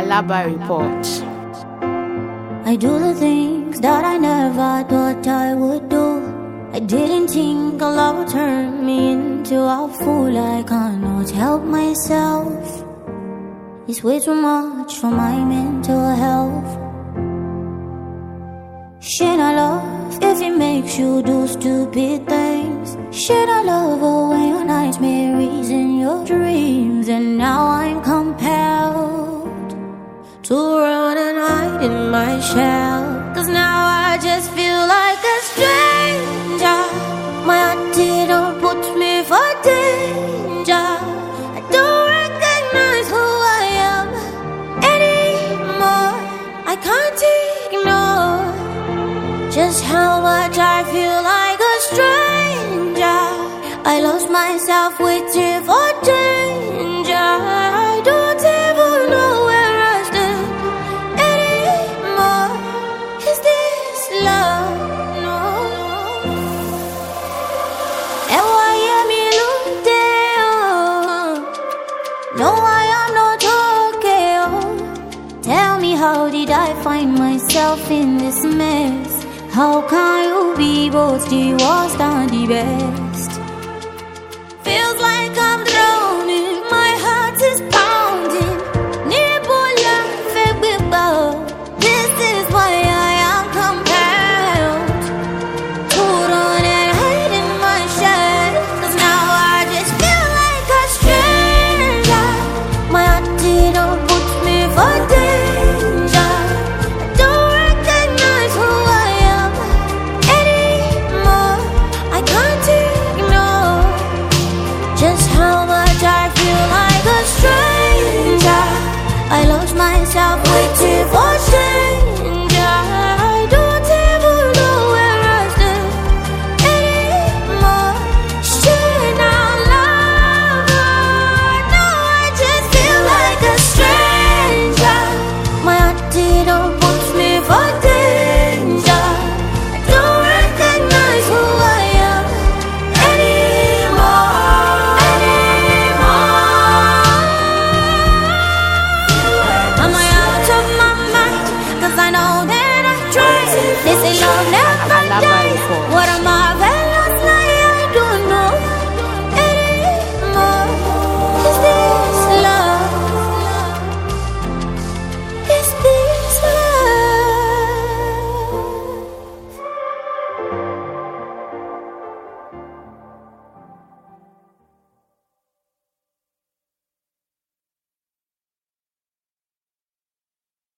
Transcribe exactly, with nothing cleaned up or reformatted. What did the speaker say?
Alaba Report. I do the things that I never thought I would do. I didn't think love would turn me into a fool. I cannot help myself. It's way too much for my mental health. Should I love if it makes you do stupid things? Should I love away your nightmares and your dreams? And now I'm compelled to run and hide in my shell. Cause now I just feel like a stranger. My antidote puts me for danger. I don't recognize who I am anymore. I can't ignore just how much I feel like a stranger. I lost myself waiting for danger. I don't even know where I stand anymore. Is this love? No. And why am I looking? No, I am not okay. Oh. Tell me, how did I find myself in this mess? How can you be both the worst and the best? Feels like I'm drowning, my heart is pounding. This is why I am compelled to run and hide in my shell. Cause now I just feel like a stranger. My antidote puts me for danger. I don't recognize who I am anymore. I can't ignore just how much I feel like a stranger. I lost myself with